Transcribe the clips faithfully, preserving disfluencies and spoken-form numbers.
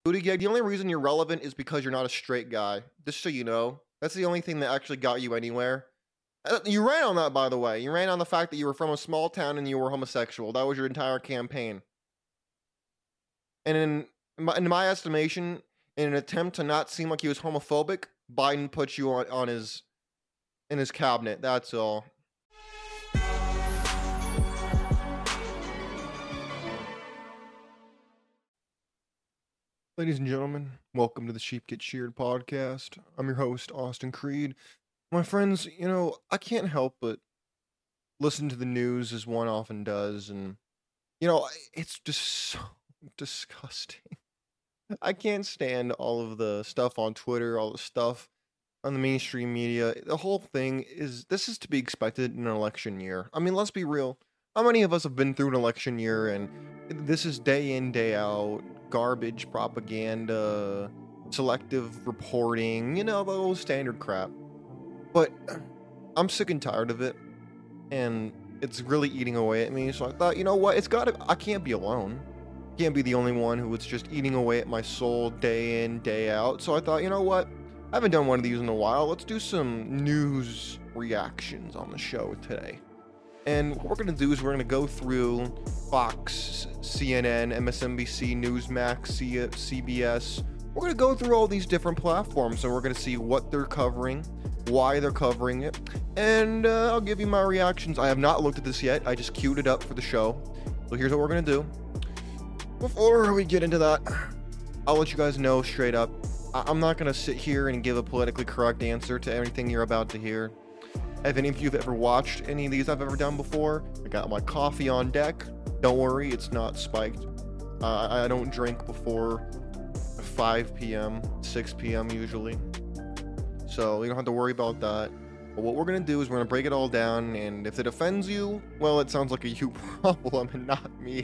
Booty Gag, the only reason you're relevant is because you're not a straight guy. Just so you know. That's the only thing that actually got you anywhere. Uh, You ran on that, by the way. You ran on the fact that you were from a small town and you were homosexual. That was your entire campaign. And in my, in my estimation, in an attempt to not seem like he was homophobic, Biden put you on, on his in his cabinet. That's all. Ladies and gentlemen, welcome to the Sheep Get Sheared podcast. I'm your host, Austin Creed. My friends, you know, I can't help but listen to the news as one often does, and, you know, it's just so disgusting. I can't stand all of the stuff on Twitter, all the stuff on the mainstream media. The whole thing is, this is to be expected in an election year. I mean, let's be real. How many of us have been through an election year and this is day in, day out, garbage propaganda, selective reporting, you know, the old standard crap. But I'm sick and tired of it, and it's really eating away at me. So I thought, you know what, it's gotta, I can't be alone. Can't be the only one who it's just eating away at my soul day in, day out. So I thought, you know what, I haven't done one of these in a while. Let's do some news reactions on the show today. And what we're going to do is we're going to go through Fox, C N N, M S N B C, Newsmax, C- CBS. We're going to go through all these different platforms, and we're going to see what they're covering, why they're covering it, and uh, I'll give you my reactions. I have not looked at this yet. I just queued it up for the show. So here's what we're going to do. Before we get into that, I'll let you guys know straight up, I- I'm not going to sit here and give a politically correct answer to everything you're about to hear. If any of you have ever watched any of these I've ever done before, I got my coffee on deck. Don't worry, it's not spiked. Uh, I don't drink before five p.m., six p.m. usually. So you don't have to worry about that. But what we're going to do is we're going to break it all down, and if it offends you, well, it sounds like a you problem and not me.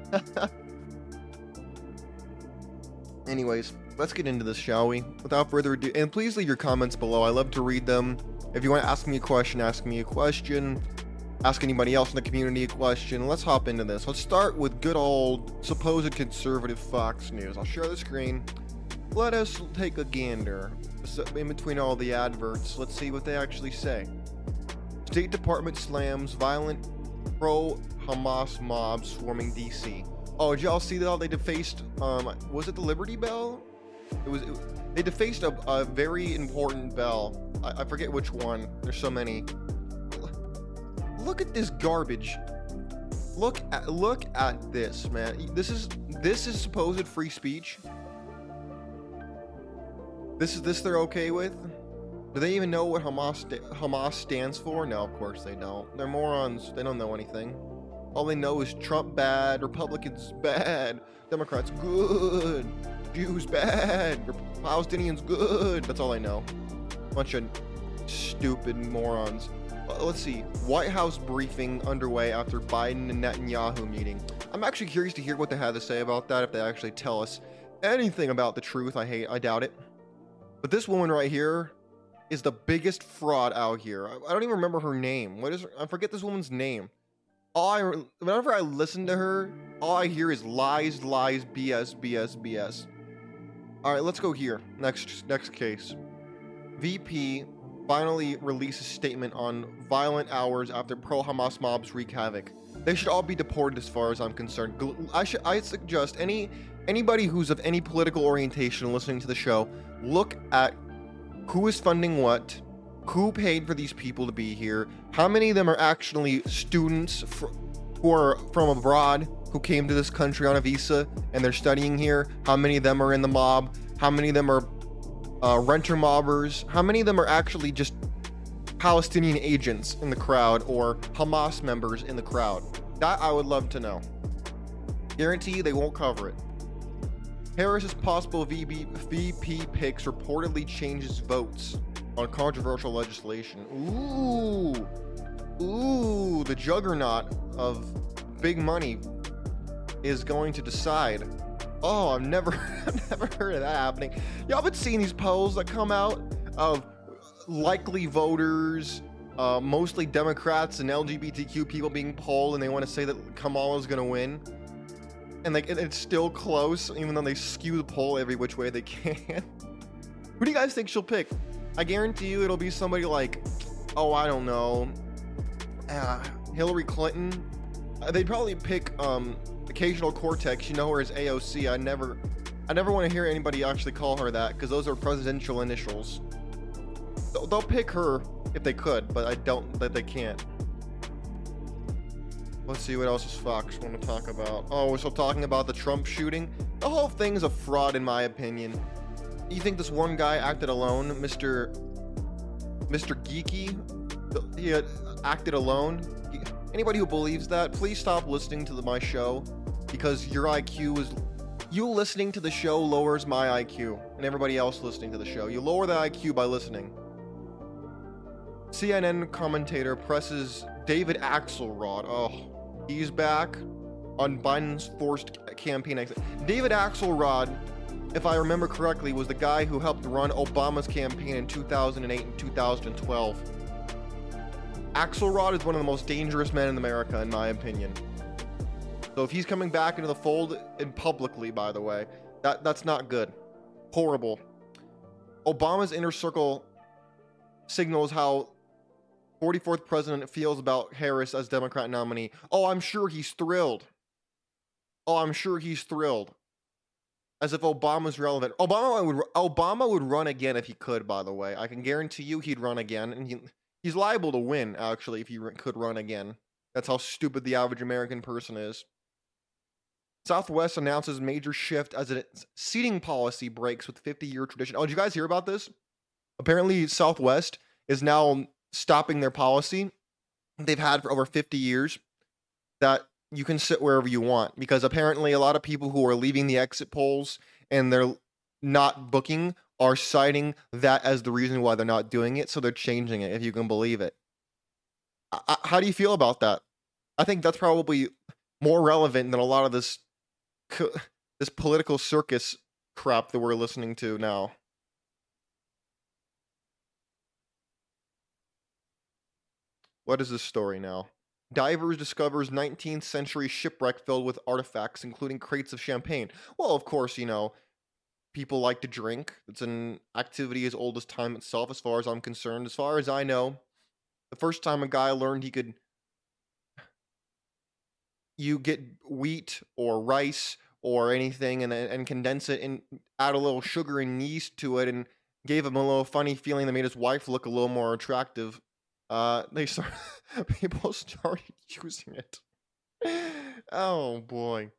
Anyways, let's get into this, shall we? Without further ado, and please leave your comments below. I love to read them. If you want to ask me a question, ask me a question. Ask anybody else in the community a question. Let's hop into this. Let's start with good old supposed conservative Fox News. I'll share the screen. Let us take a gander in between all the adverts. Let's see what they actually say. State Department slams violent pro-Hamas mob swarming D C. Oh, did y'all see that? They defaced, um, was it the Liberty Bell? It was, it, they defaced a, a very important bell. I, I forget which one. There's so many. Look at this garbage. Look at, look at this, man. This is, this is supposed free speech. This is this they're okay with? Do they even know what Hamas, Hamas stands for? No, of course they don't. They're morons. They don't know anything. All they know is Trump bad, Republicans bad, Democrats good, Jews bad, Palestinians good. That's all I know. Bunch of stupid morons. Uh, let's see. White House briefing underway after Biden and Netanyahu meeting. I'm actually curious to hear what they had to say about that, if they actually tell us anything about the truth. I hate, I doubt it. But this woman right here is the biggest fraud out here. I, I don't even remember her name. What is her? I forget this woman's name. All I, whenever I listen to her, all I hear is lies, lies, B S, B S, B S. All right, let's go here. Next, next case. V P finally releases statement on violent hours after pro-Hamas mobs wreak havoc. They should all be deported, as far as I'm concerned. I should, I suggest any anybody who's of any political orientation listening to the show, look at who is funding what. Who paid for these people to be here? How many of them are actually students fr- who are from abroad who came to this country on a visa and they're studying here? How many of them are in the mob? How many of them are uh, renter mobbers? How many of them are actually just Palestinian agents in the crowd or Hamas members in the crowd? That I would love to know. Guarantee they won't cover it. Harris's possible V P picks reportedly changes votes on controversial legislation. Ooh, ooh, the juggernaut of big money is going to decide. Oh, I've never, I've never heard of that happening. Y'all been seeing these polls that come out of likely voters, uh, mostly Democrats and L G B T Q people being polled, and they want to say that Kamala's going to win. and like it's still close, even though they skew the poll every which way they can. Who do you guys think she'll pick? I guarantee you it'll be somebody like, oh, I don't know, uh, Hillary Clinton. Uh, they'd probably pick um, Occasional Cortex. You know her as A O C. I never, I never want to hear anybody actually call her that because those are presidential initials. They'll, they'll pick her if they could, but I don't that they can't. Let's see what else is Fox want to talk about. Oh, we're still talking about the Trump shooting. The whole thing's a fraud, in my opinion. You think this one guy acted alone, Mister Mister Geeky? He had acted alone? Anybody who believes that, please stop listening to the, my show, because your I Q is... You listening to the show lowers my I Q, and everybody else listening to the show. You lower the I Q by listening. C N N commentator presses David Axelrod. Oh, he's back on Biden's forced campaign exit. David Axelrod, if I remember correctly, was the guy who helped run Obama's campaign in two thousand eight and two thousand twelve. Axelrod is one of the most dangerous men in America, in my opinion. So if he's coming back into the fold, and publicly, by the way, that that's not good. Horrible. Obama's inner circle signals how forty-fourth president feels about Harris as Democrat nominee. Oh, I'm sure he's thrilled. Oh, I'm sure he's thrilled. As if Obama's relevant. Obama would Obama would run again if he could, by the way. I can guarantee you he'd run again. And he, he's liable to win, actually, if he could run again. That's how stupid the average American person is. Southwest announces major shift as its seating policy breaks with fifty-year tradition. Oh, did you guys hear about this? Apparently, Southwest is now stopping their policy they've had for over fifty years that you can sit wherever you want, because apparently a lot of people who are leaving the exit polls and they're not booking are citing that as the reason why they're not doing it, so they're changing it, if you can believe it. I, how do you feel about that? I think that's probably more relevant than a lot of this this political circus crap that we're listening to now. What is this story now? Divers discovers nineteenth century shipwreck filled with artifacts, including crates of champagne. Well, of course, you know, people like to drink. It's an activity as old as time itself, as far as I'm concerned. As far as I know, the first time a guy learned he could... You get wheat or rice or anything and, and condense it and add a little sugar and yeast to it and gave him a little funny feeling that made his wife look a little more attractive. Uh, they started, people started using it. Oh boy.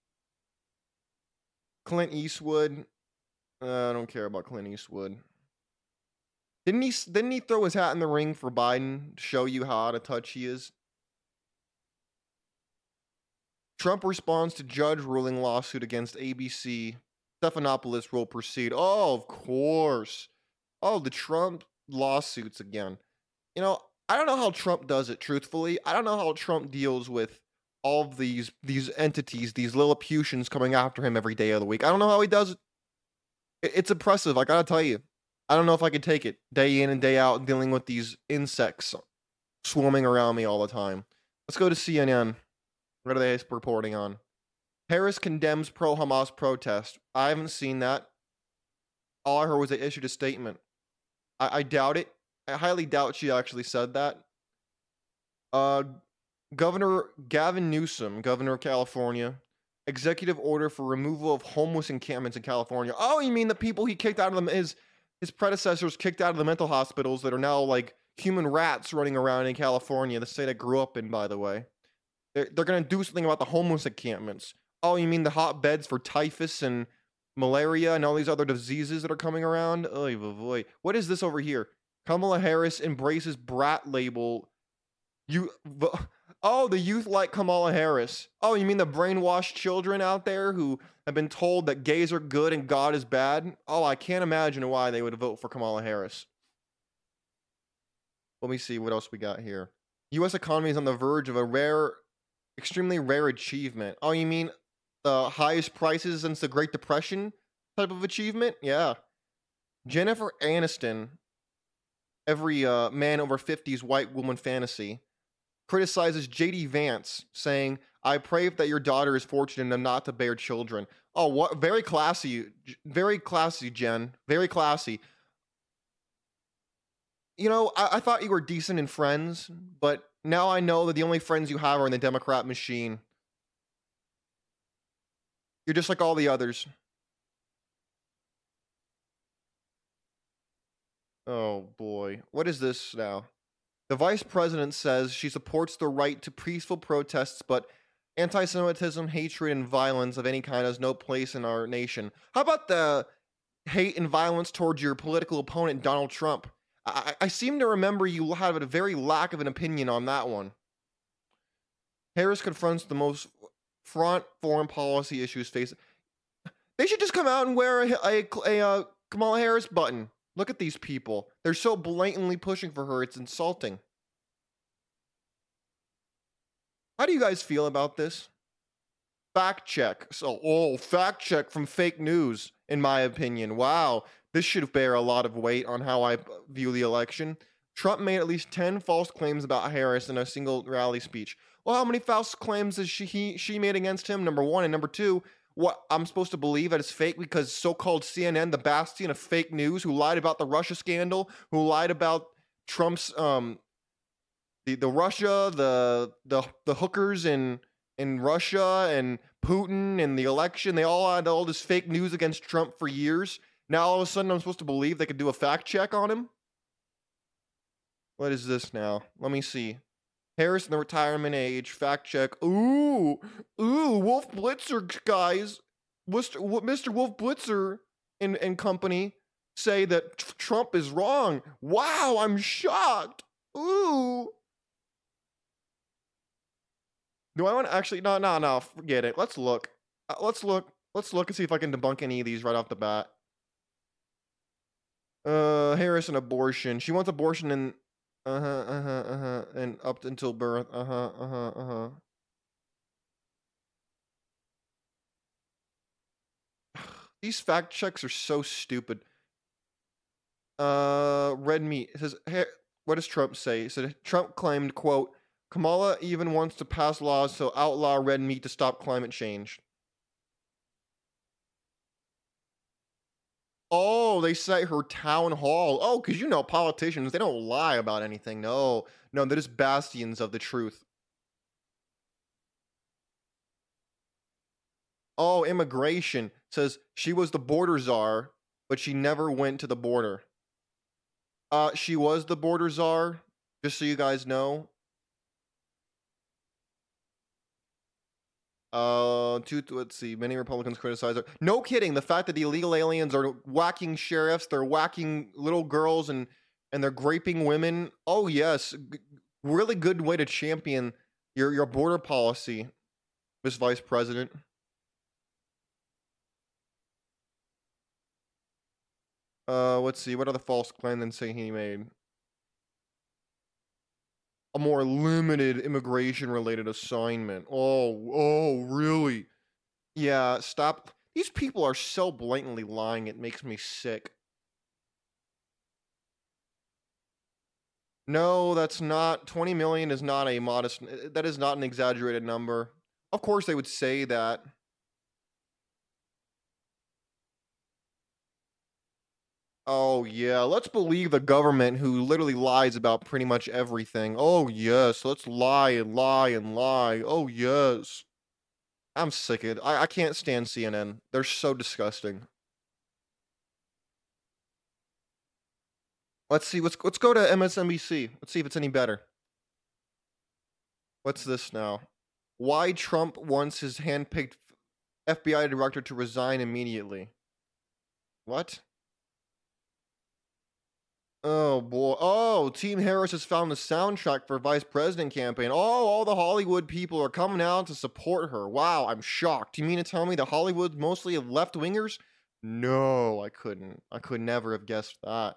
Clint Eastwood. Uh, I don't care about Clint Eastwood. Didn't he? Didn't he throw his hat in the ring for Biden to show you how out of touch he is? Trump responds to judge ruling lawsuit against A B C. Stephanopoulos will proceed. Oh, of course. Oh, the Trump lawsuits again. You know, I don't know how Trump does it, truthfully. I don't know how Trump deals with all of these these entities, these Lilliputians coming after him every day of the week. I don't know how he does it. It's impressive, I gotta tell you. I don't know if I could take it day in and day out dealing with these insects swarming around me all the time. Let's go to C N N. What are they reporting on? Harris condemns pro-Hamas protest. I haven't seen that. All I heard was they issued a statement. I, I doubt it. I highly doubt she actually said that. Uh, Governor Gavin Newsom, governor of California, executive order for removal of homeless encampments in California. Oh, you mean the people he kicked out of them, his, his predecessors kicked out of the mental hospitals that are now like human rats running around in California, the state I grew up in, by the way. They're, they're going to do something about the homeless encampments. Oh, you mean the hotbeds for typhus and malaria and all these other diseases that are coming around? Oy, boy. What is this over here? Kamala Harris embraces brat label. You, oh, the youth like Kamala Harris. Oh, you mean the brainwashed children out there who have been told that gays are good and God is bad? Oh, I can't imagine why they would vote for Kamala Harris. Let me see what else we got here. U S economy is on the verge of a rare, extremely rare achievement. Oh, you mean the highest prices since the Great Depression type of achievement? Yeah. Jennifer Aniston, every uh, man over fifty's white woman fantasy, criticizes J D Vance, saying, "I pray that your daughter is fortunate enough not to bear children." Oh, what? Very classy. Very classy, Jen. Very classy. You know, I, I thought you were decent in friends, but now I know that the only friends you have are in the Democrat machine. You're just like all the others. Oh boy. What is this now? The vice president says she supports the right to peaceful protests, but anti Semitism, hatred, and violence of any kind has no place in our nation. How about the hate and violence towards your political opponent, Donald Trump? I, I seem to remember you had a very lack of an opinion on that one. Harris confronts the most front foreign policy issues facing. They should just come out and wear a, a, a, a Kamala Harris button. Look at these people. They're so blatantly pushing for her, it's insulting. How do you guys feel about this? Fact check. So, oh, fact check from fake news, in my opinion. Wow. This should bear a lot of weight on how I view the election. Trump made at least ten false claims about Harris in a single rally speech. Well, how many false claims has she, he, she made against him? Number one. And number two, what I'm supposed to believe that it's fake because so-called C N N, the bastion of fake news, who lied about the Russia scandal, who lied about Trump's um the, the Russia, the the the hookers in in Russia and Putin and the election, they all had all this fake news against Trump for years. Now all of a sudden I'm supposed to believe they could do a fact check on him? What is this now? Let me see. Harris in the retirement age, fact check. Ooh, ooh, Wolf Blitzer, guys. Mister Wolf Blitzer and, and company say that t- Trump is wrong. Wow, I'm shocked. Ooh. Do I want to actually? No, no, no, forget it. Let's look. Uh, let's look. Let's look and see if I can debunk any of these right off the bat. Uh, Harris and abortion. She wants abortion in Uh-huh, uh-huh, uh-huh. And up until birth. Uh-huh, uh-huh, uh-huh. These fact checks are so stupid. Uh, red meat. It says, hey, what does Trump say? He said, Trump claimed, quote, Kamala even wants to pass laws to outlaw red meat to stop climate change. Oh, they cite her town hall. Oh, because you know politicians, they don't lie about anything. No, no, they're just bastions of the truth. Oh, immigration. Says she was the border czar, but she never went to the border. Uh, she was the border czar, just so you guys know. Uh, two, let's see. Many Republicans criticize her. No kidding. The fact that the illegal aliens are whacking sheriffs, they're whacking little girls, and and they're raping women. Oh yes, G- really good way to champion your your border policy, Miss Vice President. Uh, let's see. What other false claim than say he made? A more limited immigration related assignment. Oh, oh, really? Yeah, stop. These people are so blatantly lying, it makes me sick. No, that's not. twenty million is not a modest, that is not an exaggerated number. Of course, they would say that. Oh, yeah, let's believe the government who literally lies about pretty much everything. Oh, yes, let's lie and lie and lie. Oh, yes. I'm sick of it. I, I can't stand C N N. They're so disgusting. Let's see. Let's let's go to M S N B C. Let's see if it's any better. What's this now? Why Trump wants his handpicked F B I director to resign immediately. What? Oh boy. Oh, Team Harris has found the soundtrack for vice president campaign. Oh, all the Hollywood people are coming out to support her. Wow, I'm shocked. You mean to tell me the Hollywood's mostly of left wingers? No, I couldn't. I could never have guessed that.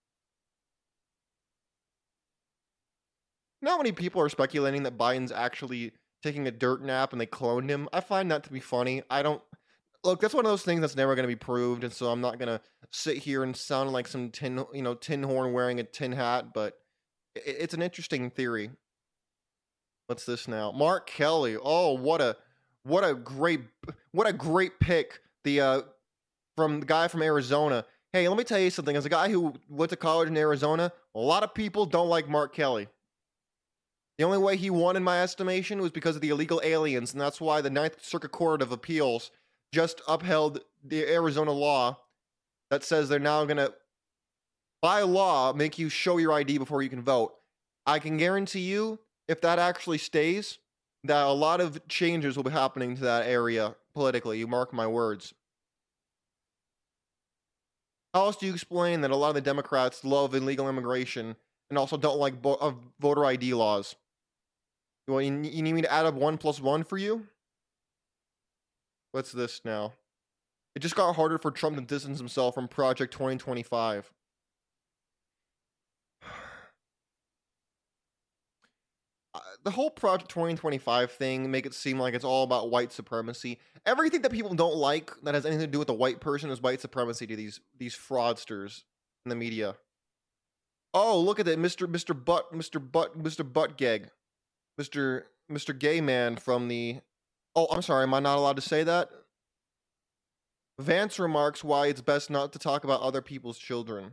You know how many people are speculating that Biden's actually taking a dirt nap and they cloned him? I find that to be funny. I don't look. That's one of those things that's never going to be proved, and so I'm not going to sit here and sound like some tin, you know, tin horn wearing a tin hat. But it, it's an interesting theory. What's this now? Mark Kelly. Oh, what a what a great what a great pick. The uh from the guy from Arizona. Hey, let me tell you something. As a guy who went to college in Arizona, a lot of people don't like Mark Kelly. The only way he won, in my estimation, was because of the illegal aliens, and that's why the Ninth Circuit Court of Appeals just upheld the Arizona law that says they're now going to, by law, make you show your I D before you can vote. I can guarantee you, if that actually stays, that a lot of changes will be happening to that area politically. You mark my words. How else do you explain that a lot of the Democrats love illegal immigration and also don't like bo- uh, voter I D laws? Well, you, you need me to add up one plus one for you? What's this now? It just got harder for Trump to distance himself from Project twenty twenty-five. Uh, the whole Project twenty twenty-five thing make it seem like it's all about white supremacy. Everything that people don't like that has anything to do with a white person is white supremacy to these these fraudsters in the media. Oh, look at that, Mister Mister Butt, Mister Butt, Mister Buttgeg, Mister Mister Gay Man from the. Oh, I'm sorry. Am I not allowed to say that? Vance remarks why it's best not to talk about other people's children.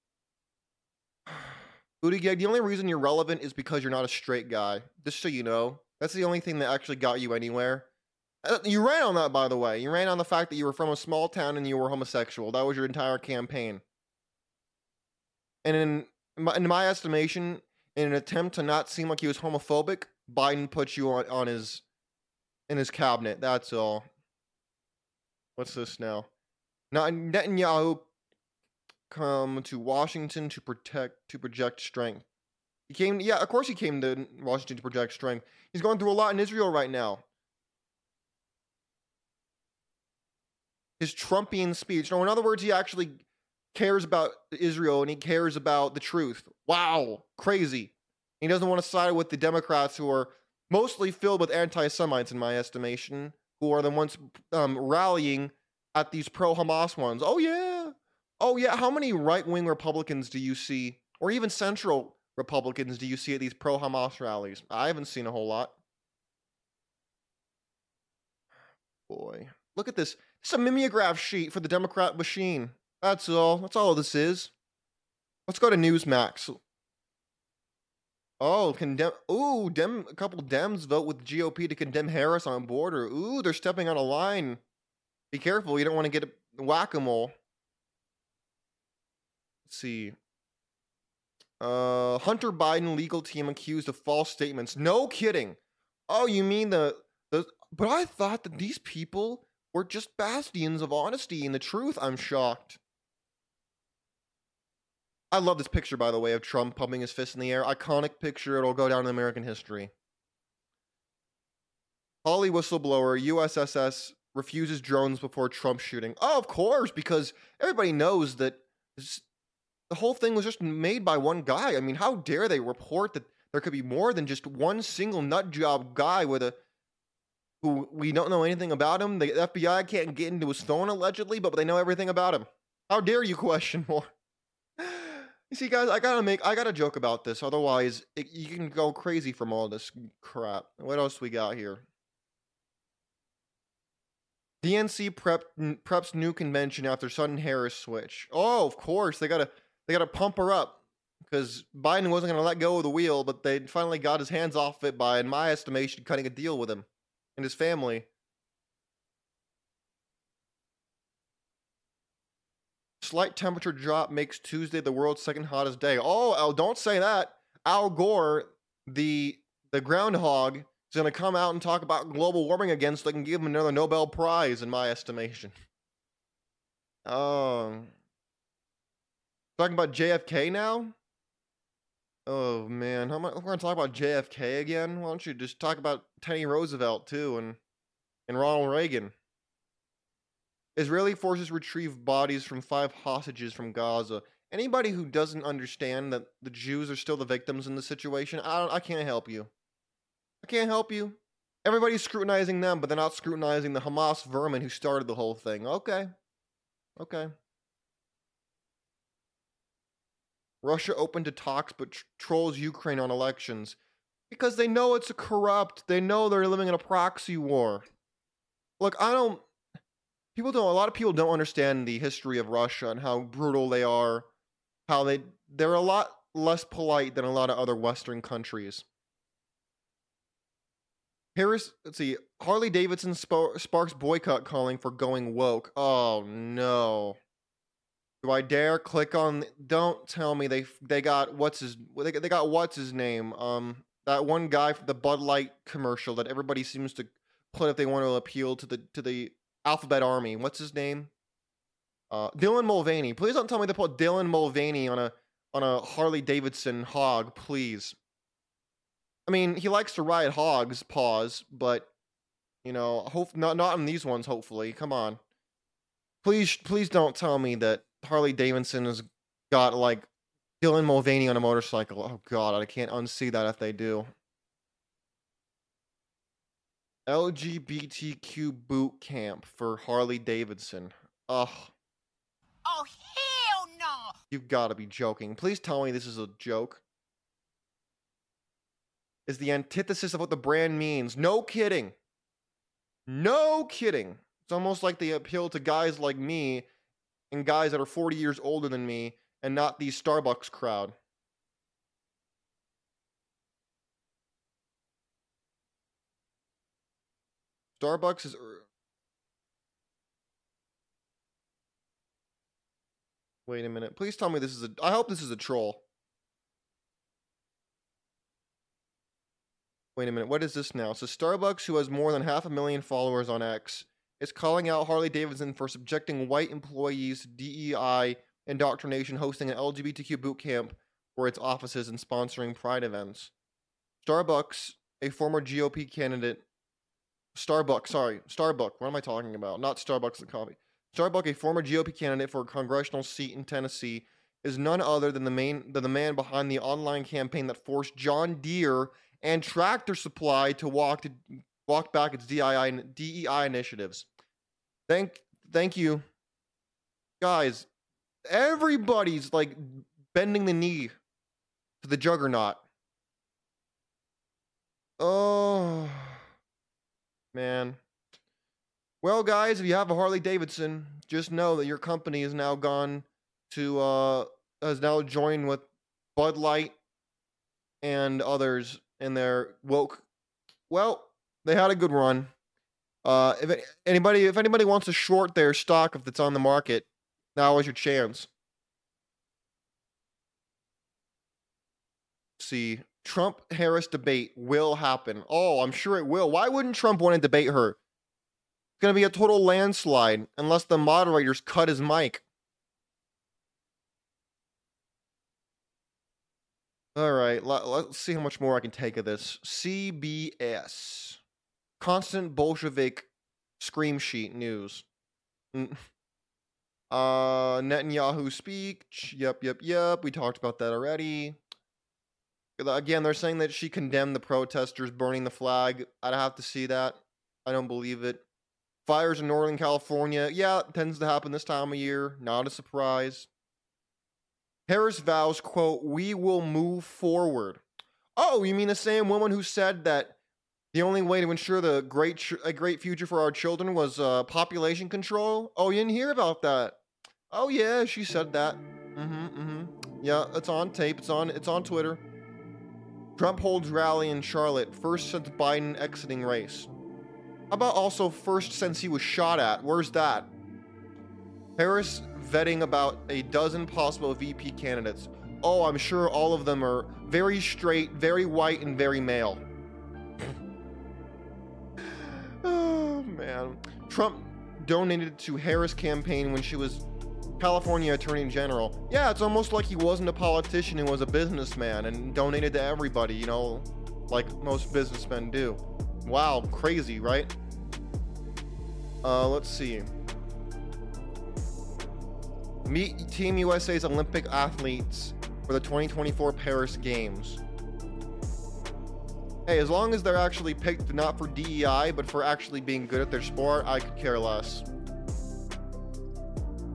Buttigieg, the only reason you're relevant is because you're not a straight guy. Just so you know. That's the only thing that actually got you anywhere. Uh, You ran on that, by the way. You ran on the fact that you were from a small town and you were homosexual. That was your entire campaign. And in my, in my estimation, in an attempt to not seem like he was homophobic, Biden put you on, on his in his cabinet. That's all. What's this now? Now Netanyahu come to Washington to protect to project strength. He came, yeah, of course he came to Washington to project strength. He's going through a lot in Israel right now. His Trumpian speech. No, in other words, he actually cares about Israel and he cares about the truth. Wow, crazy. He doesn't want to side with the Democrats who are mostly filled with anti-Semites, in my estimation, who are the ones um, rallying at these pro-Hamas ones. Oh yeah, oh yeah. How many right-wing Republicans do you see, or even central Republicans do you see at these pro-Hamas rallies? I haven't seen a whole lot. Boy, look at this. It's a mimeograph sheet for the Democrat machine. That's all. That's all this is. Let's go to Newsmax. Oh, condemn. Ooh, dem. A couple Dems vote with the G O P to condemn Harris on border. Ooh, they're stepping on a line. Be careful. You don't want to get a whack-a-mole. Let's see. Uh, Hunter Biden legal team accused of false statements. No kidding. Oh, you mean the the? But I thought that these people were just bastions of honesty and the truth. I'm shocked. I love this picture, by the way, of Trump pumping his fist in the air. Iconic picture. It'll go down in American history. Holly whistleblower, U S S S refuses drones before Trump shooting. Oh, of course, because everybody knows that this, the whole thing was just made by one guy. I mean, how dare they report that there could be more than just one single nut job guy with a who we don't know anything about him. The F B I can't get into his phone allegedly, but they know everything about him. How dare you question more? You see, guys, I gotta make, I gotta joke about this. Otherwise, it, you can go crazy from all this crap. What else we got here? D N C prep preps new convention after sudden Harris switch. Oh, of course, they gotta, they gotta pump her up because Biden wasn't gonna let go of the wheel, but they finally got his hands off it by, in my estimation, cutting a deal with him and his family. Slight temperature drop makes Tuesday the world's second hottest day. Oh, Al, don't say that. Al Gore, the the groundhog, is going to come out and talk about global warming again so they can give him another Nobel Prize, in my estimation. Um, talking about J F K now? Oh, man. How am I, we're going to talk about J F K again? Why don't you just talk about Teddy Roosevelt, too, and, and Ronald Reagan? Israeli forces retrieve bodies from five hostages from Gaza. Anybody who doesn't understand that the Jews are still the victims in this situation, I don't, I can't help you. I can't help you. Everybody's scrutinizing them, but they're not scrutinizing the Hamas vermin who started the whole thing. Okay. Okay. Russia opened to talks but tr- trolls Ukraine on elections. Because they know it's a corrupt. They know they're living in a proxy war. Look, I don't... People don't... A lot of people don't understand the history of Russia and how brutal they are. How they... They're a lot less polite than a lot of other Western countries. Harris... Let's see. Harley Davidson sp- sparks boycott calling for going woke. Oh, no. Do I dare click on... Don't tell me they they got... What's his... They got, they got what's his name? Um... That one guy for the Bud Light commercial that everybody seems to put if they want to appeal to the to the Alphabet Army. What's his name? Uh, Dylan Mulvaney. Please don't tell me they put Dylan Mulvaney on a on a Harley Davidson hog, please. I mean, he likes to ride hogs, pause, but you know, hope not not in these ones. Hopefully, come on. Please, please don't tell me that Harley Davidson has got like Dylan Mulvaney on a motorcycle. Oh god, I can't unsee that if they do. L G B T Q boot camp for Harley Davidson. Ugh. Oh, hell no! You've got to be joking. Please tell me this is a joke. Is the antithesis of what the brand means. No kidding. No kidding. It's almost like they appeal to guys like me and guys that are forty years older than me and not the Starbucks crowd. Starbucks is... Wait a minute. Please tell me this is a... I hope this is a troll. Wait a minute. What is this now? So Starbucks, who has more than half a million followers on X, is calling out Harley Davidson for subjecting white employees to D E I indoctrination, hosting an L G B T Q boot camp for its offices and sponsoring pride events. Starbucks, a former G O P candidate... Starbucks, sorry. Starbucks. What am I talking about? Not Starbucks the coffee. Starbucks, a former G O P candidate for a congressional seat in Tennessee, is none other than the main than the man behind the online campaign that forced John Deere and Tractor Supply to walk to walk back its D E I D E I initiatives. Thank thank you. Guys, everybody's like bending the knee to the juggernaut. Oh man. Well, guys, if you have a Harley Davidson, just know that your company is now gone to, uh, has now joined with Bud Light and others in their woke. Well, they had a good run. Uh, if it, anybody, if anybody wants to short their stock if it's on the market, now is your chance. Let's see, Trump-Harris debate will happen. Oh, I'm sure it will. Why wouldn't Trump want to debate her? It's going to be a total landslide unless the moderators cut his mic. All right, let, let's see how much more I can take of this. C B S. Constant Bolshevik scream sheet news. uh, Netanyahu speech. Yep, yep, yep. We talked about that already. Again, they're saying that she condemned the protesters burning the flag. I'd have to see that. I don't believe it. Fires in Northern California. Yeah, it tends to happen this time of year. Not a surprise. Harris vows, quote, "We will move forward." Oh, you mean the same woman who said that the only way to ensure the great ch- a great future for our children was uh, population control? Oh, you didn't hear about that? Oh yeah, she said that. Mm-hmm, mm-hmm. Yeah, it's on tape. It's on. It's on Twitter. Trump holds rally in Charlotte, first since Biden exiting race. How about also first since he was shot at? Where's that? Harris vetting about a dozen possible V P candidates. Oh, I'm sure all of them are very straight, very white, and very male. Oh, man. Trump donated to Harris' campaign when she was California Attorney General. Yeah, it's almost like he wasn't a politician, he was a businessman and donated to everybody, you know, like most businessmen do. Wow, crazy, right? Uh, let's see. Meet Team U S A's Olympic athletes for the twenty twenty-four Paris Games. Hey, as long as they're actually picked not for D E I, but for actually being good at their sport, I could care less.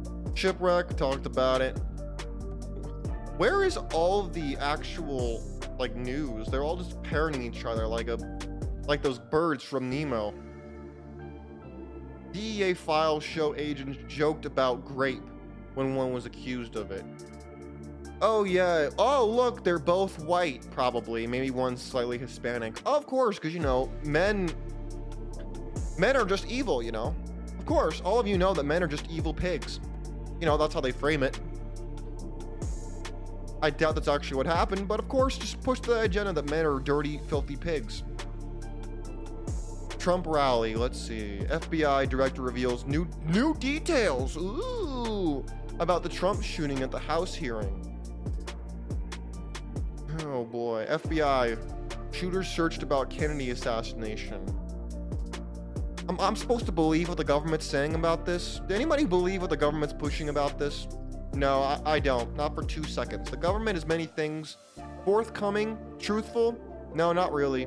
Shipwreck, talked about it. Where is all the actual like news. They're all just parroting each other like a like those birds from Nemo. D E A files show agents joked about grape when one was accused of it. Oh yeah, oh look, they're both white, probably. Maybe one's slightly Hispanic. Oh, of course, because you know, men men are just evil, you know. Of course, all of you know that men are just evil pigs. You know, that's how they frame it. I doubt that's actually what happened, but of course, just push the agenda that men are dirty, filthy pigs. Trump rally, let's see. F B I director reveals new new details, ooh, about the Trump shooting at the House hearing. Oh boy, F B I, shooters searched about Kennedy assassination. I'm, I'm supposed to believe what the government's saying about this? Does anybody believe what the government's pushing about this? No, I, I don't. Not for two seconds. The government is many things. Forthcoming? Truthful? No, not really.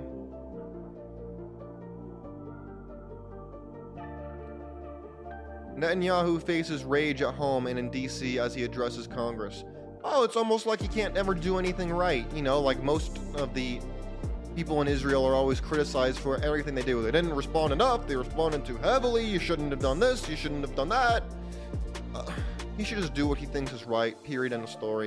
Netanyahu faces rage at home and in D C as he addresses Congress. Oh, it's almost like he can't ever do anything right. You know, like most of the people in Israel are always criticized for everything they do. They didn't respond enough. They responded too heavily. You shouldn't have done this. You shouldn't have done that. Uh, he should just do what he thinks is right. Period. End of story.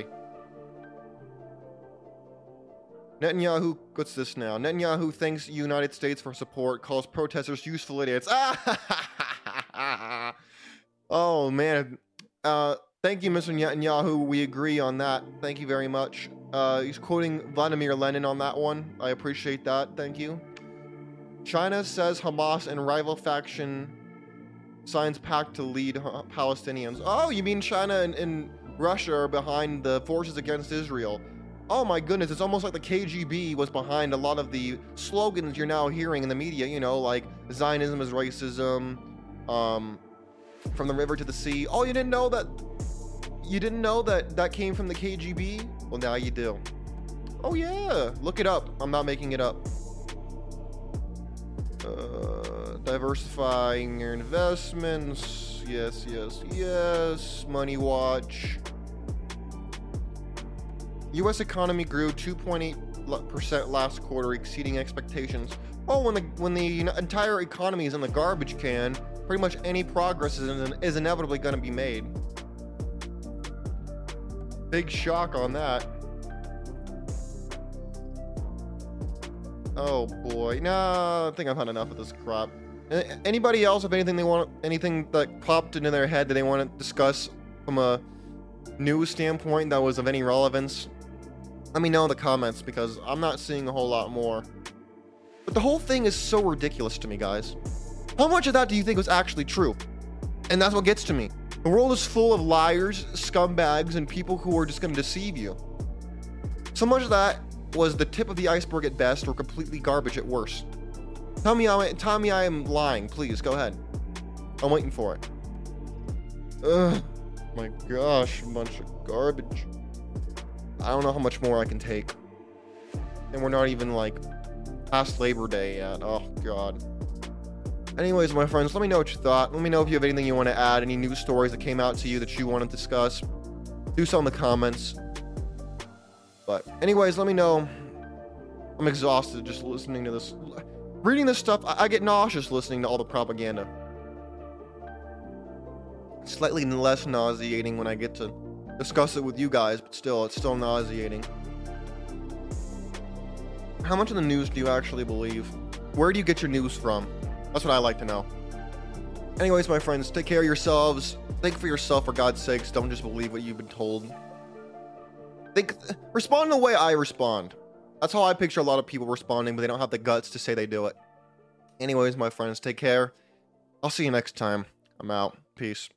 Netanyahu, what's this now? Netanyahu thanks the United States for support, calls protesters useful idiots. Ah, oh man. Uh, thank you, Mister Netanyahu. We agree on that. Thank you very much. Uh, he's quoting Vladimir Lenin on that one. I appreciate that. Thank you. China says Hamas and rival faction signs pact to lead ha- Palestinians. Oh, you mean China and, and Russia are behind the forces against Israel? Oh my goodness, it's almost like the K G B was behind a lot of the slogans you're now hearing in the media, you know, like Zionism is racism, um, from the river to the sea. Oh, you didn't know that? You didn't know that that came from the K G B? Well, now you do. Oh yeah, look it up. I'm not making it up. Uh, diversifying your investments. Yes, yes, yes. Money Watch. U S economy grew two point eight percent last quarter, exceeding expectations. Oh, when the when the entire economy is in the garbage can, pretty much any progress is, in, is inevitably going to be made. Big shock on that. Oh boy, nah, I think I've had enough of this crap. Anybody else have anything they want, anything that popped into their head that they want to discuss from a news standpoint that was of any relevance? Let me know in the comments, because I'm not seeing a whole lot more. But the whole thing is so ridiculous to me, guys. How much of that do you think was actually true? And that's what gets to me. The world is full of liars, scumbags, and people who are just going to deceive you. So much of that was the tip of the iceberg at best, or completely garbage at worst. Tell me I, tell me I am lying, please, go ahead. I'm waiting for it. Ugh, my gosh, a bunch of garbage. I don't know how much more I can take. And we're not even, like, past Labor Day yet. Oh, God. Anyways, my friends, let me know what you thought. Let me know if you have anything you want to add, any news stories that came out to you that you want to discuss. Do so in the comments. But anyways, let me know. I'm exhausted just listening to this. Reading this stuff, I, I get nauseous listening to all the propaganda. Slightly less nauseating when I get to discuss it with you guys, but still, it's still nauseating. How much of the news do you actually believe? Where do you get your news from? That's what I like to know. Anyways, my friends, take care of yourselves. Think for yourself, for God's sakes. Don't just believe what you've been told. Think, respond the way I respond. That's how I picture a lot of people responding, but they don't have the guts to say they do it. Anyways, my friends, take care. I'll see you next time. I'm out. Peace.